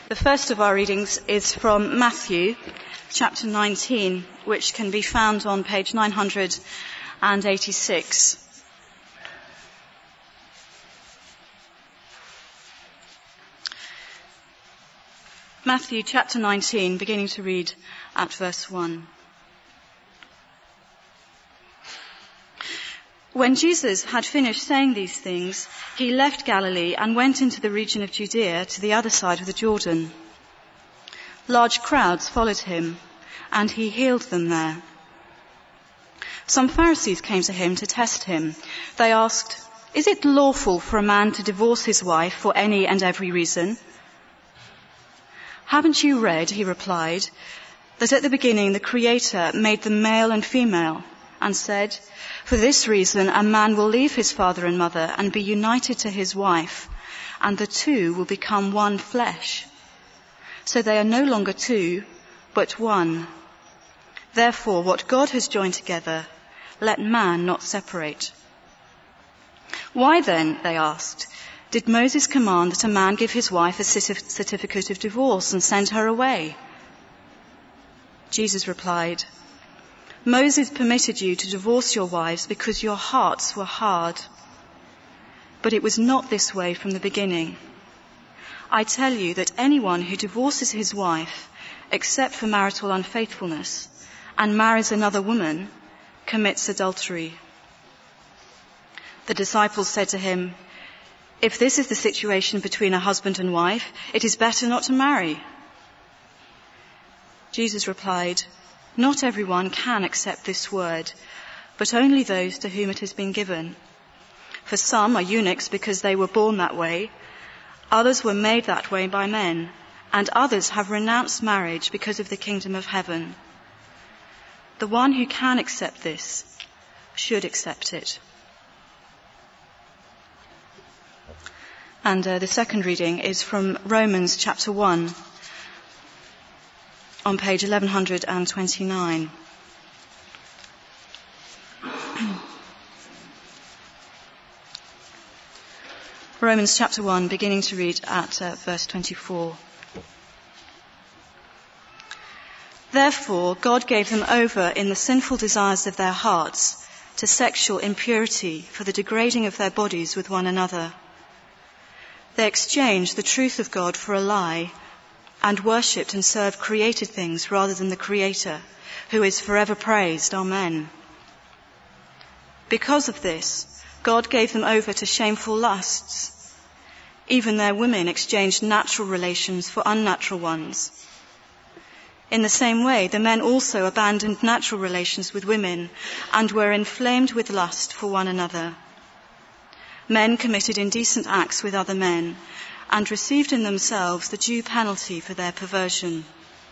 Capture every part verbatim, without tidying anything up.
The first of our readings is from Matthew chapter nineteen, which can be found on page nine hundred eighty-six. Matthew chapter nineteen, beginning to read at verse one. When Jesus had finished saying these things, he left Galilee and went into the region of Judea to the other side of the Jordan. Large crowds followed him, and he healed them there. Some Pharisees came to him to test him. They asked, "Is it lawful for a man to divorce his wife for any and every reason?" "Haven't you read," he replied, "that at the beginning the Creator made them male and female, and said, 'For this reason a man will leave his father and mother and be united to his wife, and the two will become one flesh. So they are no longer two, but one. Therefore what God has joined together, let man not separate.' Why then," they asked, "did Moses command that a man give his wife a certificate of divorce and send her away?" Jesus replied, "Moses permitted you to divorce your wives because your hearts were hard. But it was not this way from the beginning. I tell you that anyone who divorces his wife, except for marital unfaithfulness, and marries another woman, commits adultery." The disciples said to him, "If this is the situation between a husband and wife, it is better not to marry." Jesus replied, "Not everyone can accept this word, but only those to whom it has been given. For some are eunuchs because they were born that way, others were made that way by men, and others have renounced marriage because of the kingdom of heaven. The one who can accept this should accept it." And uh, the second reading is from Romans chapter one, on page eleven twenty-nine. Romans chapter one, beginning to read at uh, verse twenty-four. "Therefore God gave them over in the sinful desires of their hearts to sexual impurity for the degrading of their bodies with one another. They exchanged the truth of God for a lie and worshipped and served created things rather than the Creator, who is forever praised. Amen. Because of this, God gave them over to shameful lusts. Even their women exchanged natural relations for unnatural ones. In the same way, the men also abandoned natural relations with women and were inflamed with lust for one another. Men committed indecent acts with other men and received in themselves the due penalty for their perversion.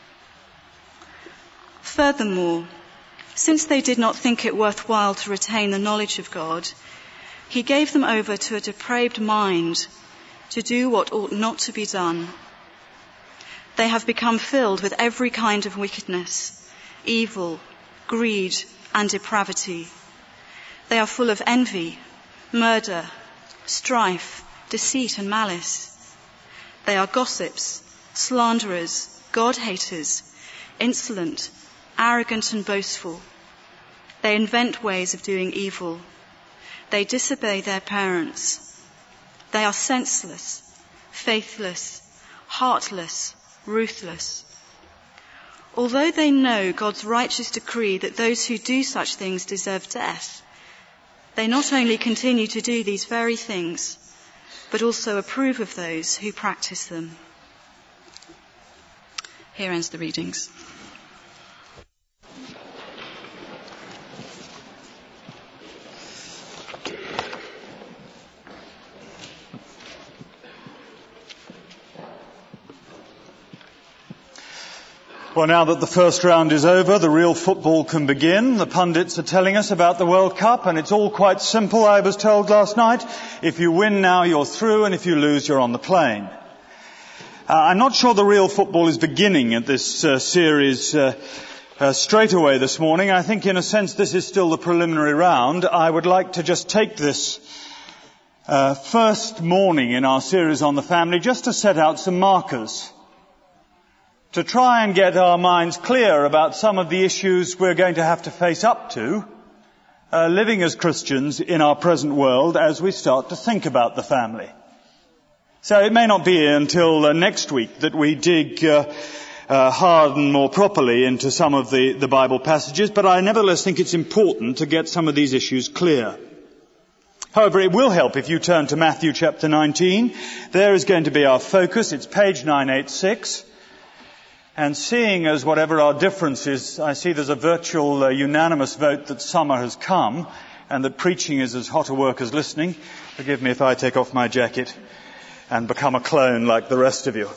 Furthermore, since they did not think it worthwhile to retain the knowledge of God, he gave them over to a depraved mind to do what ought not to be done. They have become filled with every kind of wickedness, evil, greed, and depravity. They are full of envy, murder, strife, deceit, and malice. They are gossips, slanderers, God-haters, insolent, arrogant, and boastful. They invent ways of doing evil. They disobey their parents. They are senseless, faithless, heartless, ruthless. Although they know God's righteous decree that those who do such things deserve death, they not only continue to do these very things, but also approve of those who practice them." Here ends the readings. Well, now that the first round is over, the real football can begin. The pundits are telling us about the World Cup, and it's all quite simple, I was told last night. If you win now, you're through, and if you lose, you're on the plane. Uh, I'm not sure the real football is beginning at this uh, series uh, uh, straight away this morning. I think, in a sense, this is still the preliminary round. I would like to just take this uh, first morning in our series on the family just to set out some markers. to try and get our minds clear about some of the issues we're going to have to face up to, uh, living as Christians in our present world as we start to think about the family. So it may not be until uh, next week that we dig uh, uh, hard and more properly into some of the, the Bible passages, but I nevertheless think it's important to get some of these issues clear. However, it will help if you turn to Matthew chapter nineteen. There is going to be our focus. It's page nine eighty-six. And seeing as whatever our difference is, I see there's a virtual uh, unanimous vote that summer has come and that preaching is as hot a work as listening. Forgive me if I take off my jacket and become a clone like the rest of you.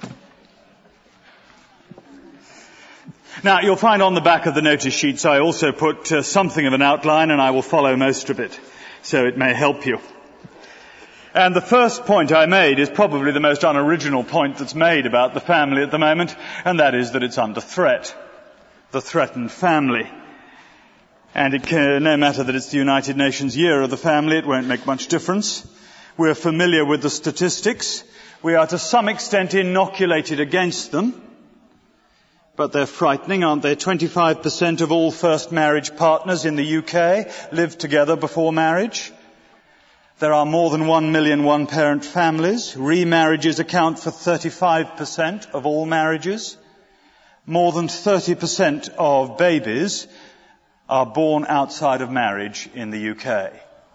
Now, you'll find on the back of the notice sheets I also put uh, something of an outline, and I will follow most of it, so it may help you. And the first point I made is probably the most unoriginal point that's made about the family at the moment, and that is that it's under threat. The threatened family. And it can, no matter that it's the United Nations year of the family, it won't make much difference. We're familiar with the statistics. We are to some extent inoculated against them. But they're frightening, aren't they? twenty-five percent of all first marriage partners in the U K live together before marriage. There are more than one million one-parent families. Remarriages account for thirty-five percent of all marriages. More than thirty percent of babies are born outside of marriage in the U K.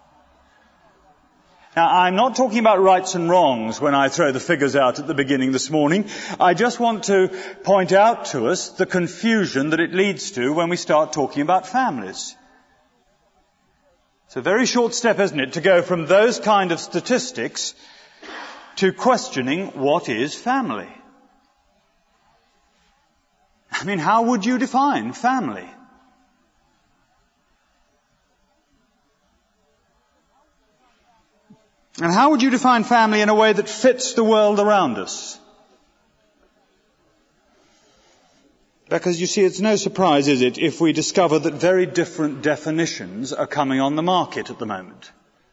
Now, I'm not talking about rights and wrongs when I throw the figures out at the beginning this morning. I just want to point out to us the confusion that it leads to when we start talking about families. It's a very short step, isn't it, to go from those kind of statistics to questioning what is family. I mean, how would you define family? And how would you define family in a way that fits the world around us? Because you see, it's no surprise, is it, if we discover that very different definitions are coming on the market at the moment.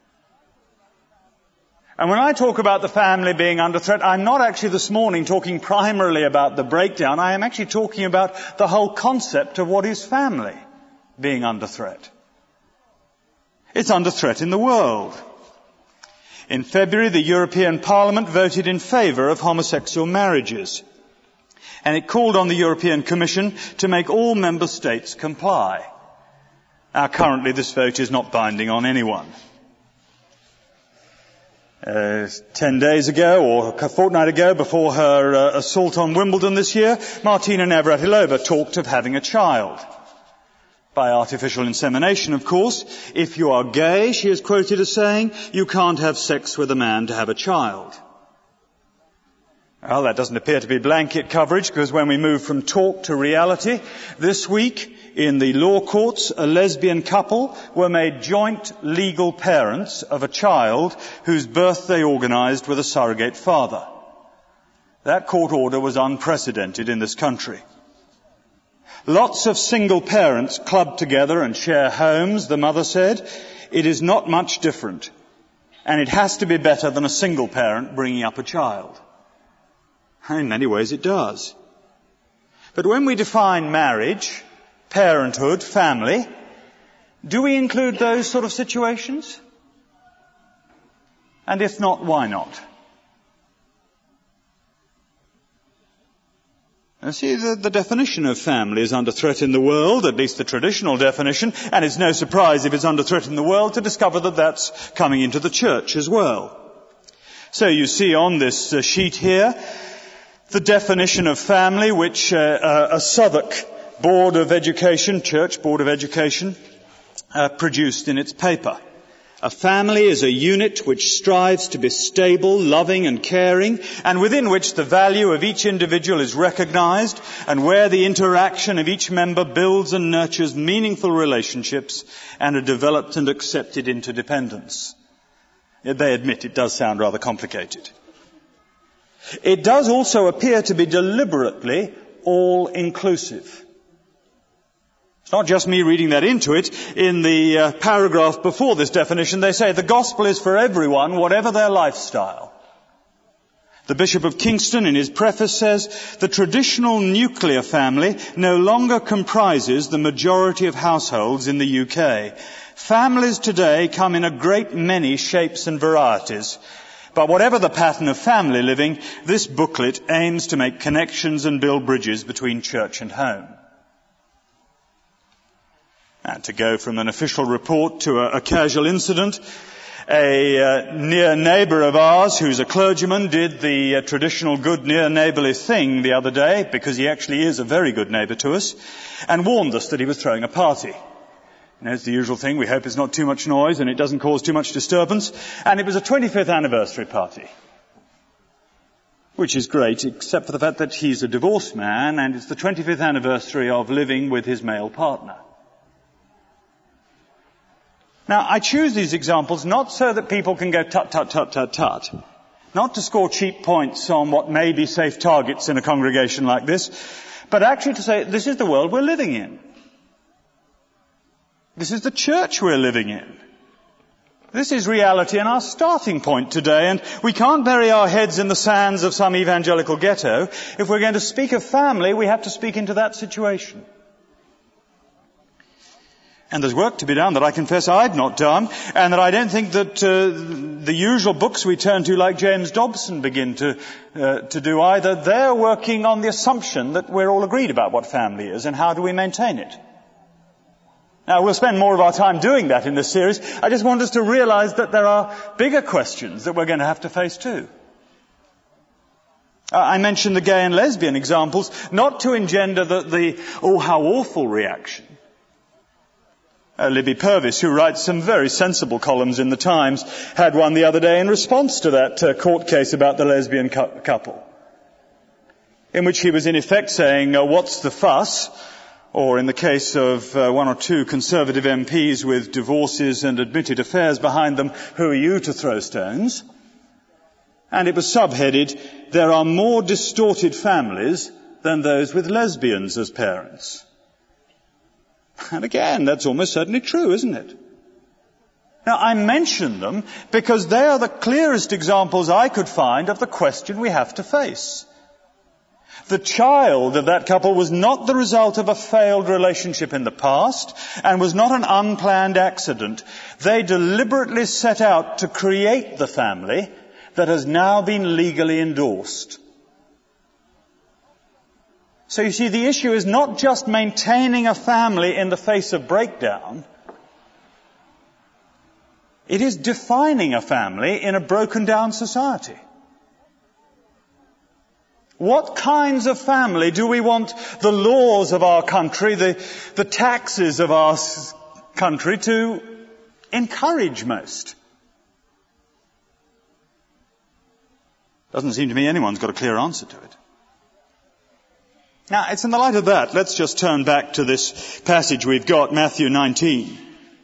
And when I talk about the family being under threat, I'm not actually this morning talking primarily about the breakdown. I am actually talking about the whole concept of what is family being under threat. It's under threat in the world. In February, the European Parliament voted in favour of homosexual marriages. And it called on the European Commission to make all member states comply. Now, currently, this vote is not binding on anyone. Uh, ten days ago, or a fortnight ago, before her uh, assault on Wimbledon this year, Martina Navratilova talked of having a child. By artificial insemination, of course. If you are gay, she is quoted as saying, you can't have sex with a man to have a child. Well, that doesn't appear to be blanket coverage, because when we move from talk to reality, this week in the law courts, a lesbian couple were made joint legal parents of a child whose birth they organised with a surrogate father. That court order was unprecedented in this country. Lots of single parents club together and share homes, the mother said. It is not much different. And it has to be better than a single parent bringing up a child. In many ways it does. But when we define marriage, parenthood, family, do we include those sort of situations? And if not, why not? Now, see, the, the definition of family is under threat in the world, at least the traditional definition, and it's no surprise if it's under threat in the world to discover that that's coming into the church as well. So you see on this uh, sheet here the definition of family which uh, uh, a Southwark Board of Education, Church Board of Education, uh, produced in its paper. A family is a unit which strives to be stable, loving and caring, and within which the value of each individual is recognised, and where the interaction of each member builds and nurtures meaningful relationships and are developed and accepted interdependence. They admit it does sound rather complicated. It does also appear to be deliberately all-inclusive. It's not just me reading that into it. In the uh, paragraph before this definition, they say the gospel is for everyone, whatever their lifestyle. The Bishop of Kingston, in his preface, says, the traditional nuclear family no longer comprises the majority of households in the U K. Families today come in a great many shapes and varieties. But whatever the pattern of family living, this booklet aims to make connections and build bridges between church and home. And to go from an official report to a, a casual incident, a uh, near neighbour of ours, who's a clergyman, did the uh, traditional good near neighbourly thing the other day, because he actually is a very good neighbour to us, and warned us that he was throwing a party. You know, it's the usual thing. We hope it's not too much noise and it doesn't cause too much disturbance. And it was a twenty-fifth anniversary party, which is great, except for the fact that he's a divorced man and it's the twenty-fifth anniversary of living with his male partner. Now, I choose these examples not so that people can go tut, tut, tut, tut, tut. Not to score cheap points on what may be safe targets in a congregation like this, but actually to say this is the world we're living in. This is the church we're living in. This is reality and our starting point today, and we can't bury our heads in the sands of some evangelical ghetto. If we're going to speak of family, we have to speak into that situation. And there's work to be done that I confess I've not done, and that I don't think that uh, the usual books we turn to, like James Dobson, begin to uh, to do either. They're working on the assumption that we're all agreed about what family is and how do we maintain it. Now, we'll spend more of our time doing that in this series. I just want us to realize that there are bigger questions that we're going to have to face too. Uh, I mentioned the gay and lesbian examples, not to engender the, the oh, how awful reaction. Uh, Libby Purvis, who writes some very sensible columns in the Times, had one the other day in response to that uh, court case about the lesbian cu- couple, in which he was in effect saying, uh, what's the fuss? Or in the case of uh, one or two Conservative M Ps with divorces and admitted affairs behind them, who are you to throw stones? And it was subheaded, there are more distorted families than those with lesbians as parents. And again, that's almost certainly true, isn't it? Now, I mention them because they are the clearest examples I could find of the question we have to face. The child of that couple was not the result of a failed relationship in the past and was not an unplanned accident. They deliberately set out to create the family that has now been legally endorsed. So you see, the issue is not just maintaining a family in the face of breakdown. It is defining a family in a broken down society. What kinds of family do we want the laws of our country, the, the taxes of our country to encourage most? Doesn't seem to me anyone's got a clear answer to it. Now, it's in the light of that, let's just turn back to this passage we've got, Matthew nineteen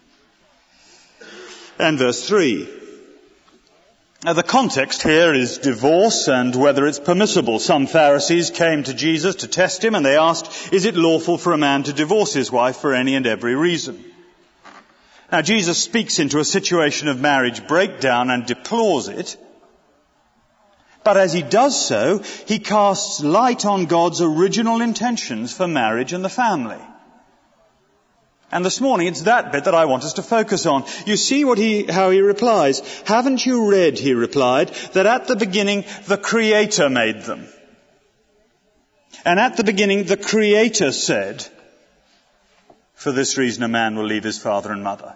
and verse three. Now, the context here is divorce and whether it's permissible. Some Pharisees came to Jesus to test him and they asked, is it lawful for a man to divorce his wife for any and every reason? Now, Jesus speaks into a situation of marriage breakdown and deplores it. But as he does so, he casts light on God's original intentions for marriage and the family. And this morning, it's that bit that I want us to focus on. You see what he, how he replies. Haven't you read, he replied, that at the beginning the Creator made them? And at the beginning the Creator said, for this reason a man will leave his father and mother.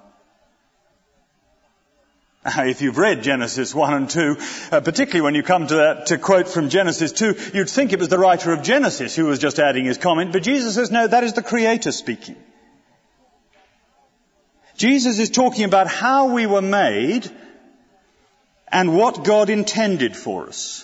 If you've read Genesis one and two, uh, particularly when you come to that to quote from Genesis two, you'd think it was the writer of Genesis who was just adding his comment, but Jesus says, no, that is the Creator speaking. Jesus is talking about how we were made and what God intended for us.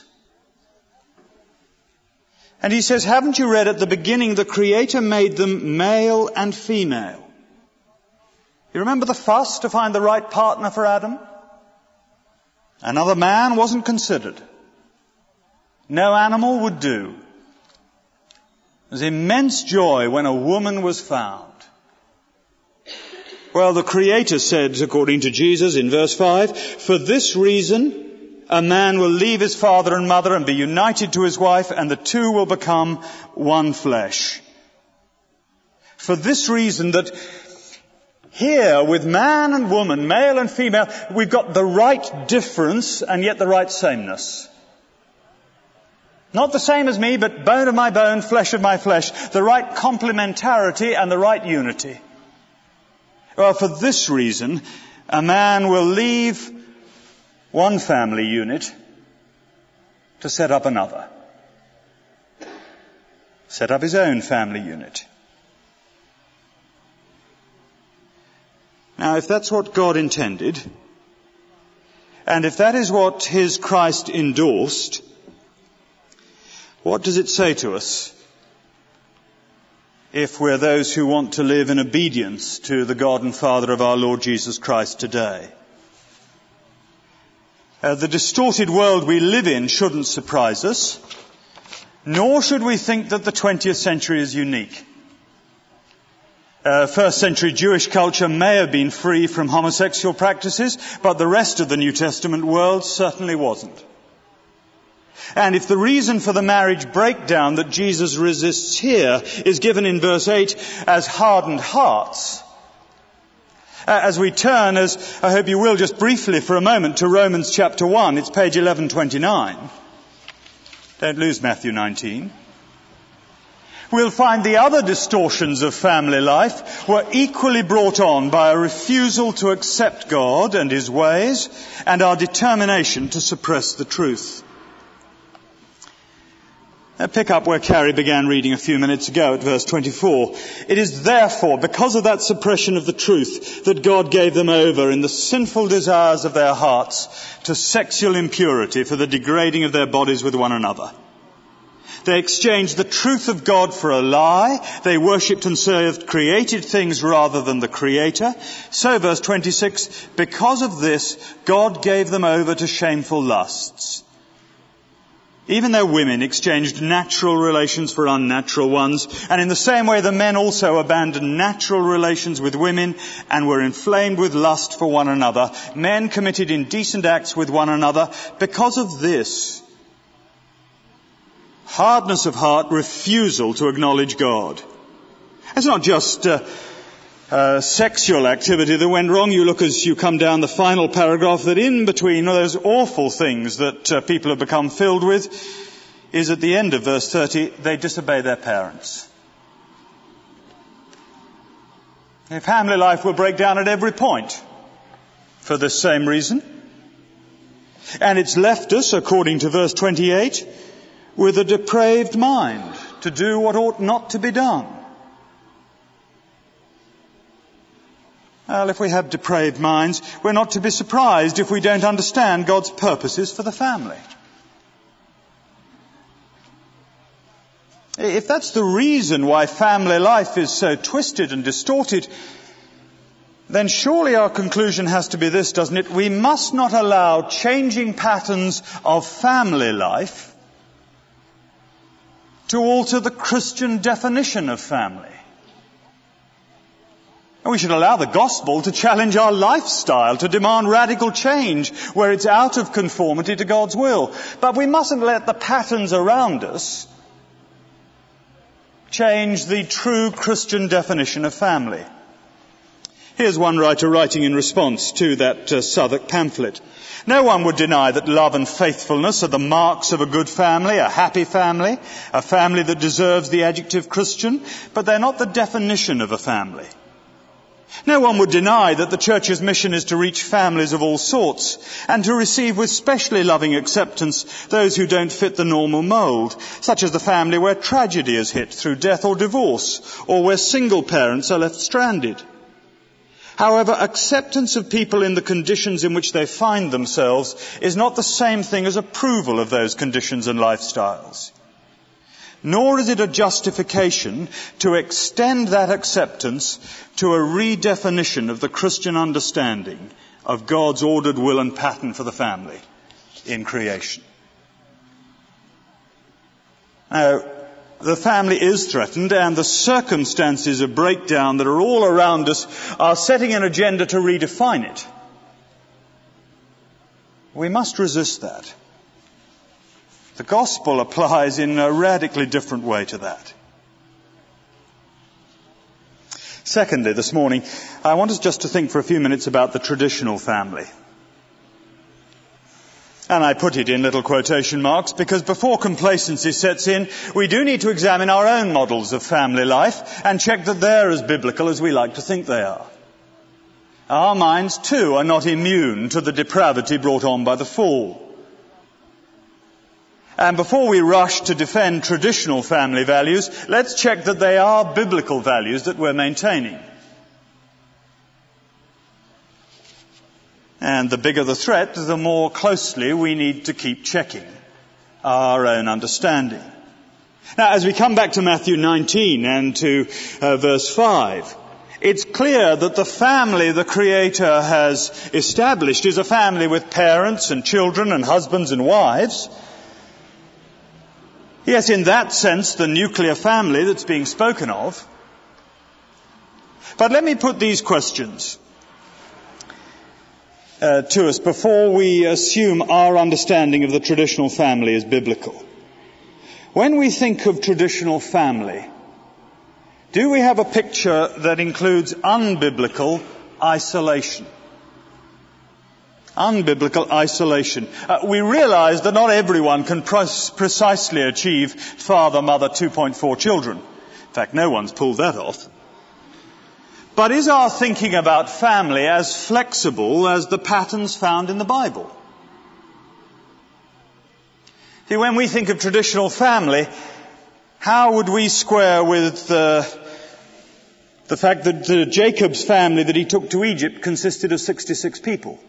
And he says, haven't you read at the beginning the Creator made them male and female? You remember the fuss to find the right partner for Adam? Another man wasn't considered. No animal would do. There was immense joy when a woman was found. Well, the Creator said, according to Jesus in verse five, for this reason a man will leave his father and mother and be united to his wife, and the two will become one flesh. For this reason, that here with man and woman, male and female, we've got the right difference and yet the right sameness. Not the same as me, but bone of my bone, flesh of my flesh. The right complementarity and the right unity. Well, for this reason, a man will leave one family unit to set up another. Set up his own family unit. Now, if that's what God intended, and if that is what his Christ endorsed, what does it say to us if we're those who want to live in obedience to the God and Father of our Lord Jesus Christ today? Uh, the distorted world we live in shouldn't surprise us, nor should we think that the twentieth century is unique. Uh, first century Jewish culture may have been free from homosexual practices, but the rest of the New Testament world certainly wasn't. And if the reason for the marriage breakdown that Jesus resists here is given in verse eight as hardened hearts, uh, as we turn, as I hope you will just briefly for a moment, to Romans chapter one, it's page eleven twenty-nine. Don't lose Matthew nineteen. We'll find the other distortions of family life were equally brought on by a refusal to accept God and his ways and our determination to suppress the truth. Now pick up where Carrie began reading a few minutes ago at verse twenty-four. It is therefore because of that suppression of the truth that God gave them over in the sinful desires of their hearts to sexual impurity for the degrading of their bodies with one another. They exchanged the truth of God for a lie. They worshipped and served created things rather than the Creator. So, verse twenty-six, because of this, God gave them over to shameful lusts. Even their women exchanged natural relations for unnatural ones, and in the same way the men also abandoned natural relations with women and were inflamed with lust for one another. Men committed indecent acts with one another. Because of this, hardness of heart, refusal to acknowledge God. It's not just uh, uh, sexual activity that went wrong. You look as you come down the final paragraph that in between those awful things that uh, people have become filled with is at the end of verse thirty, they disobey their parents. Their family life will break down at every point for this same reason. And it's left us, according to verse twenty-eight, with a depraved mind to do what ought not to be done. Well, if we have depraved minds, we're not to be surprised if we don't understand God's purposes for the family. If that's the reason why family life is so twisted and distorted, then surely our conclusion has to be this, doesn't it? We must not allow changing patterns of family life to alter the Christian definition of family. And we should allow the gospel to challenge our lifestyle, to demand radical change where it's out of conformity to God's will. But we mustn't let the patterns around us change the true Christian definition of family. Here's one writer writing in response to that uh, Southwark pamphlet. No one would deny that love and faithfulness are the marks of a good family, a happy family, a family that deserves the adjective Christian, but they're not the definition of a family. No one would deny that the Church's mission is to reach families of all sorts and to receive with specially loving acceptance those who don't fit the normal mould, such as the family where tragedy is hit through death or divorce, or where single parents are left stranded. However, acceptance of people in the conditions in which they find themselves is not the same thing as approval of those conditions and lifestyles. Nor is it a justification to extend that acceptance to a redefinition of the Christian understanding of God's ordered will and pattern for the family in creation. Now, the family is threatened, and the circumstances of breakdown that are all around us are setting an agenda to redefine it. We must resist that. The gospel applies in a radically different way to that. Secondly, this morning, I want us just to think for a few minutes about the traditional family. And I put it in little quotation marks because before complacency sets in, we do need to examine our own models of family life and check that they're as biblical as we like to think they are. Our minds, too, are not immune to the depravity brought on by the fall. And before we rush to defend traditional family values, let's check that they are biblical values that we're maintaining. And the bigger the threat, the more closely we need to keep checking our own understanding. Now, as we come back to Matthew nineteen and to uh, verse five, it's clear that the family the Creator has established is a family with parents and children and husbands and wives. Yes, in that sense, the nuclear family that's being spoken of. But let me put these questions uh, to us before we assume our understanding of the traditional family is biblical. When we think of traditional family, do we have a picture that includes unbiblical isolation? Unbiblical isolation. Uh, we realize that not everyone can pres- precisely achieve father, mother, two point four children. In fact, no one's pulled that off. But is our thinking about family as flexible as the patterns found in the Bible? See, when we think of traditional family, how would we square with uh, the fact that uh, Jacob's family that he took to Egypt consisted of sixty-six people?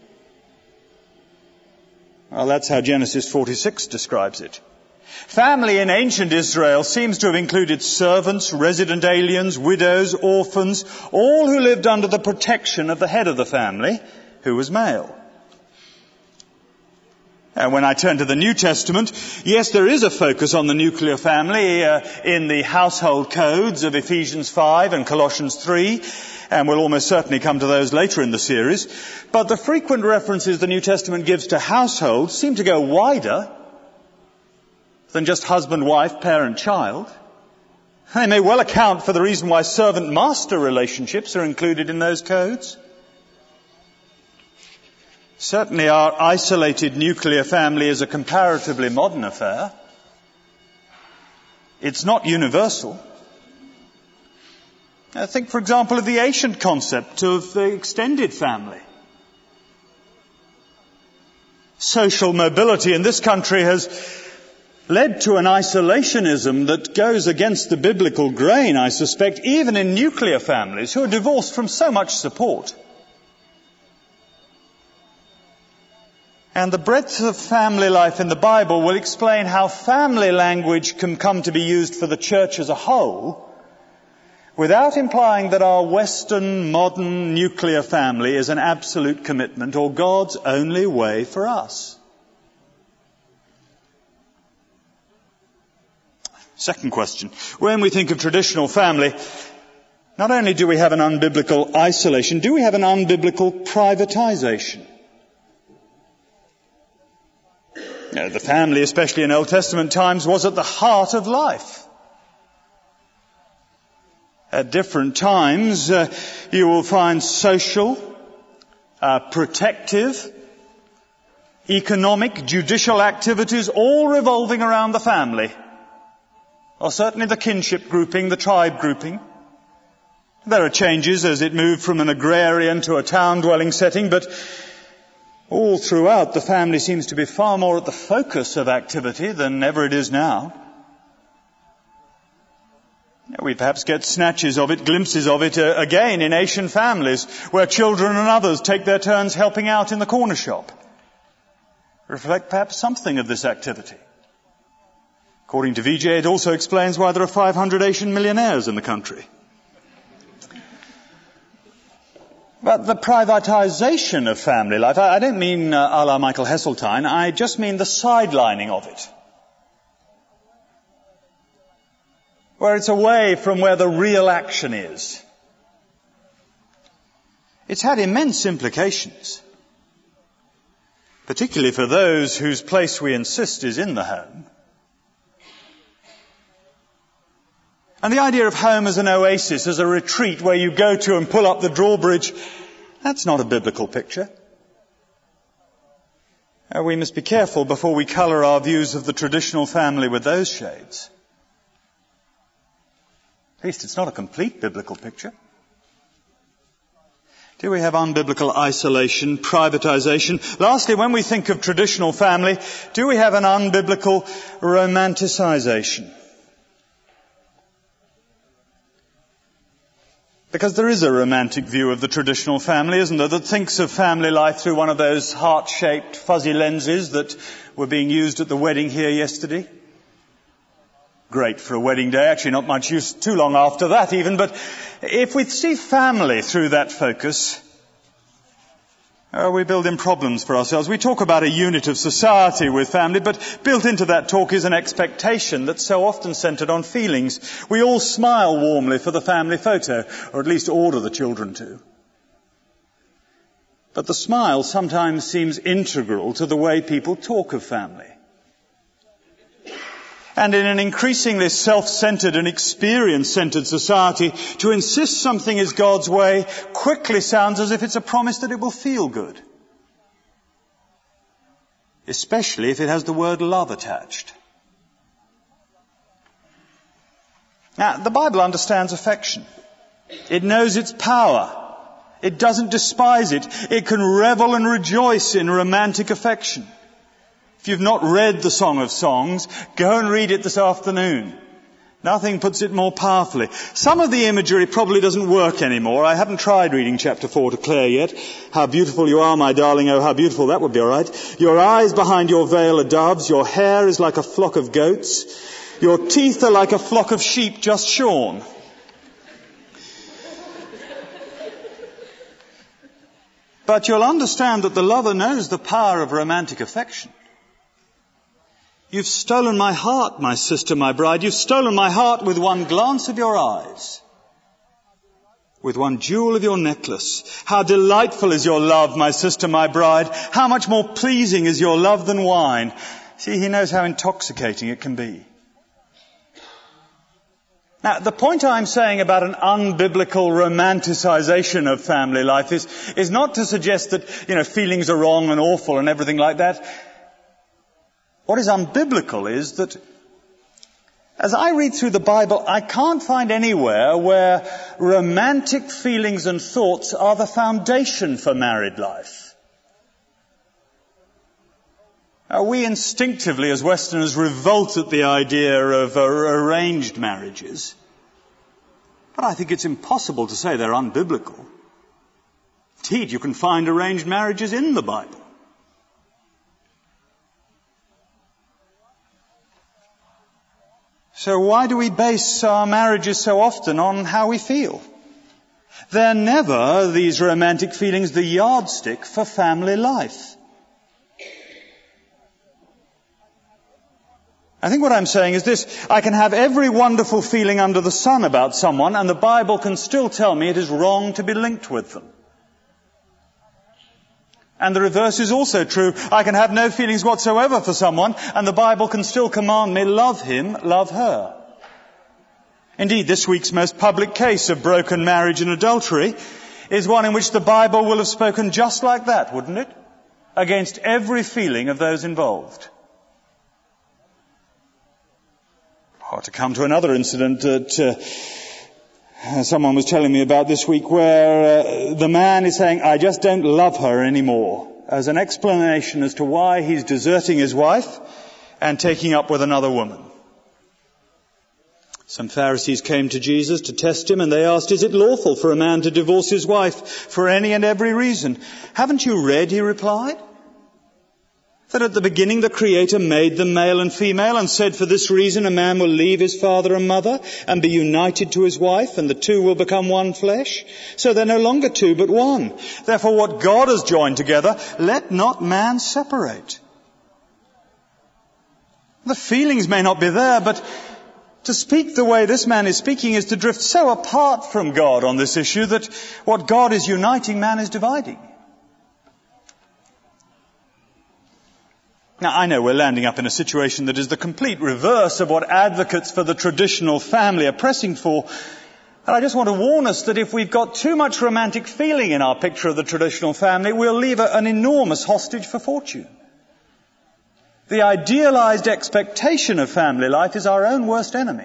Well, that's how Genesis forty-six describes it. Family in ancient Israel seems to have included servants, resident aliens, widows, orphans, all who lived under the protection of the head of the family, who was male. And when I turn to the New Testament, yes, there is a focus on the nuclear family uh, in the household codes of Ephesians five and Colossians three, and we'll almost certainly come to those later in the series. But the frequent references the New Testament gives to households seem to go wider than just husband, wife, parent, child. They may well account for the reason why servant-master relationships are included in those codes. Certainly our isolated nuclear family is a comparatively modern affair. It's not universal. I think, for example, of the ancient concept of the extended family. Social mobility in this country has led to an isolationism that goes against the biblical grain, I suspect, even in nuclear families who are divorced from so much support. And the breadth of family life in the Bible will explain how family language can come to be used for the church as a whole, without implying that our Western modern nuclear family is an absolute commitment or God's only way for us. Second question. When we think of traditional family, not only do we have an unbiblical isolation, do we have an unbiblical privatization? You know, the family, especially in Old Testament times, was at the heart of life. At different times, uh, you will find social, uh, protective, economic, judicial activities all revolving around the family. Or certainly the kinship grouping, the tribe grouping. There are changes as it moved from an agrarian to a town-dwelling setting, but all throughout the family seems to be far more at the focus of activity than ever it is now. We perhaps get snatches of it, glimpses of it uh, again in Asian families where children and others take their turns helping out in the corner shop. Reflect perhaps something of this activity. According to V J, it also explains why there are five hundred Asian millionaires in the country. But the privatization of family life, I, I don't mean uh, a la Michael Heseltine, I just mean the sidelining of it. Where it's away from where the real action is. It's had immense implications. particularly for those whose place we insist is in the home. And the idea of home as an oasis, as a retreat where you go to and pull up the drawbridge, that's not a biblical picture. Uh, we must be careful before we colour our views of the traditional family with those shades. At least it's not a complete biblical picture. Do we have unbiblical isolation, privatization? Lastly, when we think of traditional family, do we have an unbiblical romanticization? Because there is a romantic view of the traditional family, isn't there, that thinks of family life through one of those heart-shaped fuzzy lenses that were being used at the wedding here yesterday. Great for a wedding day, actually not much use too long after that even, but if we see family through that focus, uh, we build in problems for ourselves. We talk about a unit of society with family, but built into that talk is an expectation that's so often centred on feelings. We all smile warmly for the family photo, or at least order the children to. But the smile sometimes seems integral to the way people talk of family. And in an increasingly self-centred and experience-centred society, to insist something is God's way quickly sounds as if it's a promise that it will feel good. Especially if it has the word love attached. Now, the Bible understands affection. It knows its power. It doesn't despise it. It can revel and rejoice in romantic affection. If you've not read the Song of Songs, go and read it this afternoon. Nothing puts it more powerfully. Some of the imagery probably doesn't work anymore. I haven't tried reading chapter four to Claire yet. How beautiful you are, my darling, oh how beautiful, that would be all right. Your eyes behind your veil are doves, your hair is like a flock of goats, your teeth are like a flock of sheep just shorn. But you'll understand that the lover knows the power of romantic affection. You've stolen my heart, my sister, my bride. You've stolen my heart with one glance of your eyes, with one jewel of your necklace. How delightful is your love, my sister, my bride. How much more pleasing is your love than wine. See, he knows how intoxicating it can be. Now, the point I'm saying about an unbiblical romanticization of family life is, is not to suggest that, you know, feelings are wrong and awful and everything like that. What is unbiblical is that as I read through the Bible, I can't find anywhere where romantic feelings and thoughts are the foundation for married life. Now, we instinctively, as Westerners, revolt at the idea of uh, arranged marriages. But I think it's impossible to say they're unbiblical. Indeed, you can find arranged marriages in the Bible. So why do we base our marriages so often on how we feel? They're never, these romantic feelings, the yardstick for family life. I think what I'm saying is this: I can have every wonderful feeling under the sun about someone, and the Bible can still tell me it is wrong to be linked with them. And the reverse is also true. I can have no feelings whatsoever for someone, and the Bible can still command me, love him, love her. Indeed, this week's most public case of broken marriage and adultery is one in which the Bible will have spoken just like that, wouldn't it? Against every feeling of those involved. Or to come to another incident that uh, someone was telling me about this week, where uh, the man is saying, I just don't love her anymore, as an explanation as to why he's deserting his wife and taking up with another woman. Some Pharisees came to Jesus to test him, and they asked, is it lawful for a man to divorce his wife for any and every reason? Haven't you read, he replied, that at the beginning the Creator made them male and female and said, for this reason a man will leave his father and mother and be united to his wife, and the two will become one flesh? So they're no longer two but one. Therefore what God has joined together, let not man separate. The feelings may not be there, but to speak the way this man is speaking is to drift so apart from God on this issue that what God is uniting, man is dividing. Now, I know we're landing up in a situation that is the complete reverse of what advocates for the traditional family are pressing for. And I just want to warn us that if we've got too much romantic feeling in our picture of the traditional family, we'll leave a, an enormous hostage for fortune. The idealized expectation of family life is our own worst enemy.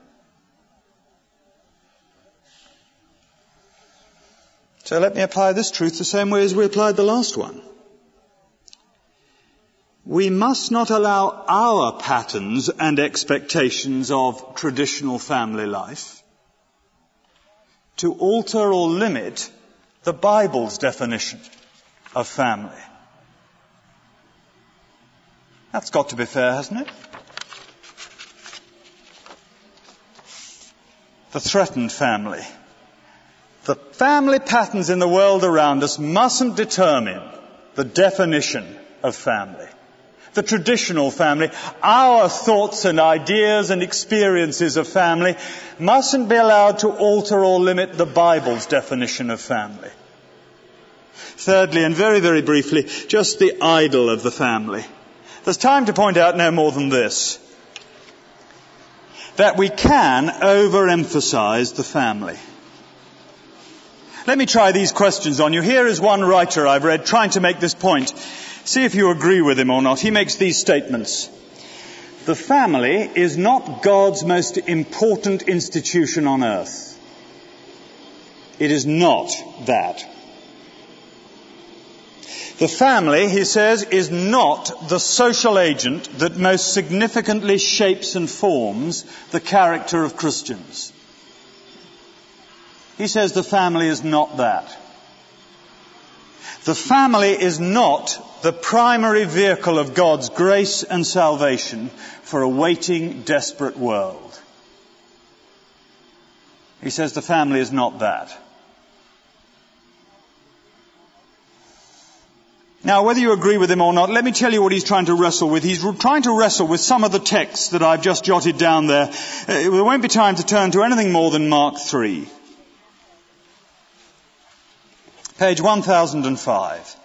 So let me apply this truth the same way as we applied the last one. We must not allow our patterns and expectations of traditional family life to alter or limit the Bible's definition of family. That's got to be fair, hasn't it? The threatened family. The family patterns in the world around us mustn't determine the definition of family. The traditional family, our thoughts and ideas and experiences of family mustn't be allowed to alter or limit the Bible's definition of family. Thirdly, and very, very briefly, just the idol of the family. There's time to point out no more than this: that we can overemphasize the family. Let me try these questions on you. Here is one writer I've read trying to make this point. See if you agree with him or not. He makes these statements. The family is not God's most important institution on earth. It is not that. The family, he says, is not the social agent that most significantly shapes and forms the character of Christians. He says the family is not that. The family is not the primary vehicle of God's grace and salvation for a waiting, desperate world. He says the family is not that. Now, whether you agree with him or not, let me tell you what he's trying to wrestle with. He's trying to wrestle with some of the texts that I've just jotted down there. Uh, there won't be time to turn to anything more than Mark three. Page one thousand five.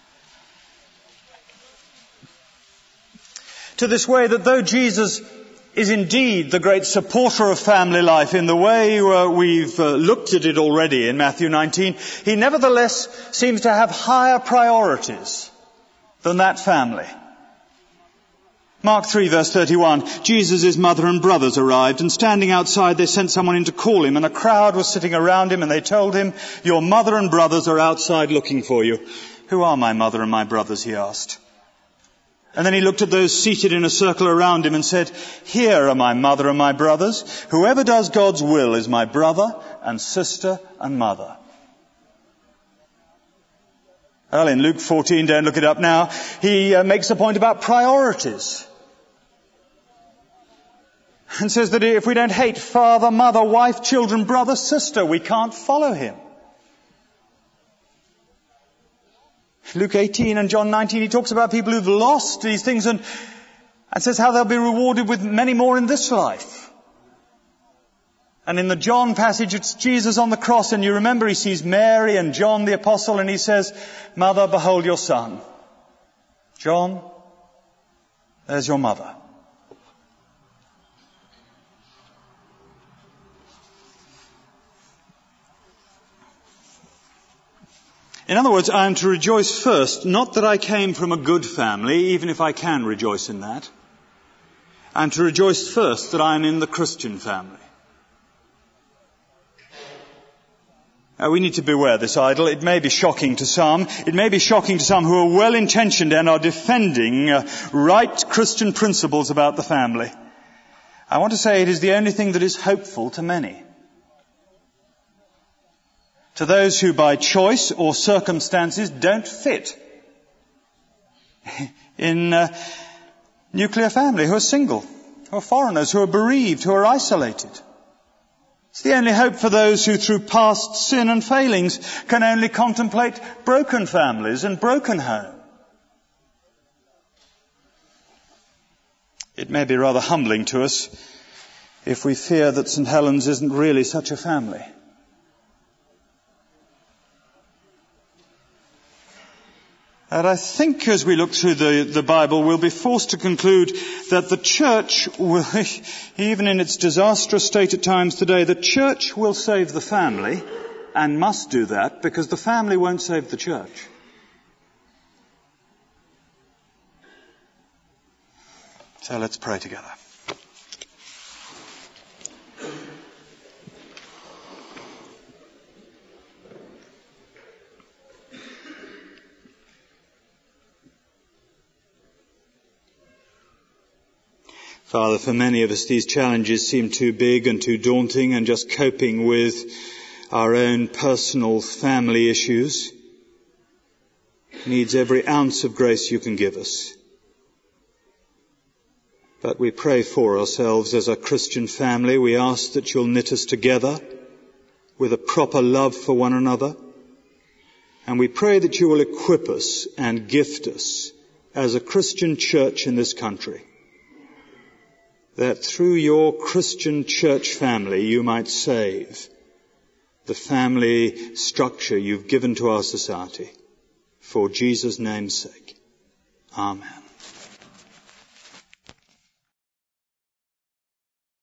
To this way that though Jesus is indeed the great supporter of family life in the way uh, we've uh, looked at it already in Matthew nineteen, he nevertheless seems to have higher priorities than that family. Mark three verse thirty-one, Jesus' mother and brothers arrived, and standing outside they sent someone in to call him, and a crowd was sitting around him, and they told him, "Your mother and brothers are outside looking for you." "Who are my mother and my brothers?" he asked. And then he looked at those seated in a circle around him and said, "Here are my mother and my brothers. Whoever does God's will is my brother and sister and mother." Well, in Luke fourteen, don't look it up now, he uh, makes a point about priorities. And says that if we don't hate father, mother, wife, children, brother, sister, we can't follow him. Luke eighteen and John nineteen, he talks about people who've lost these things and, and says how they'll be rewarded with many more in this life. And in the John passage, it's Jesus on the cross, and you remember he sees Mary and John the apostle, and he says, "Mother, behold your son. John, there's your mother." In other words, I am to rejoice first, not that I came from a good family, even if I can rejoice in that. I am to rejoice first that I am in the Christian family. Now, we need to beware this idol. It may be shocking to some. It may be shocking to some who are well-intentioned and are defending uh, right Christian principles about the family. I want to say it is the only thing that is hopeful to many. To those who by choice or circumstances don't fit in a nuclear family, who are single, who are foreigners, who are bereaved, who are isolated. It's the only hope for those who through past sin and failings can only contemplate broken families and broken home. It may be rather humbling to us if we fear that Saint Helens isn't really such a family. And I think as we look through the, the Bible, we'll be forced to conclude that the church will, even in its disastrous state at times today, the church will save the family, and must do that, because the family won't save the church. So let's pray together. Father, for many of us these challenges seem too big and too daunting, and just coping with our own personal family issues needs every ounce of grace you can give us. But we pray for ourselves as a Christian family. We ask that you'll knit us together with a proper love for one another. And we pray that you will equip us and gift us as a Christian church in this country, that through your Christian church family you might save the family structure you've given to our society. For Jesus' name's sake. Amen.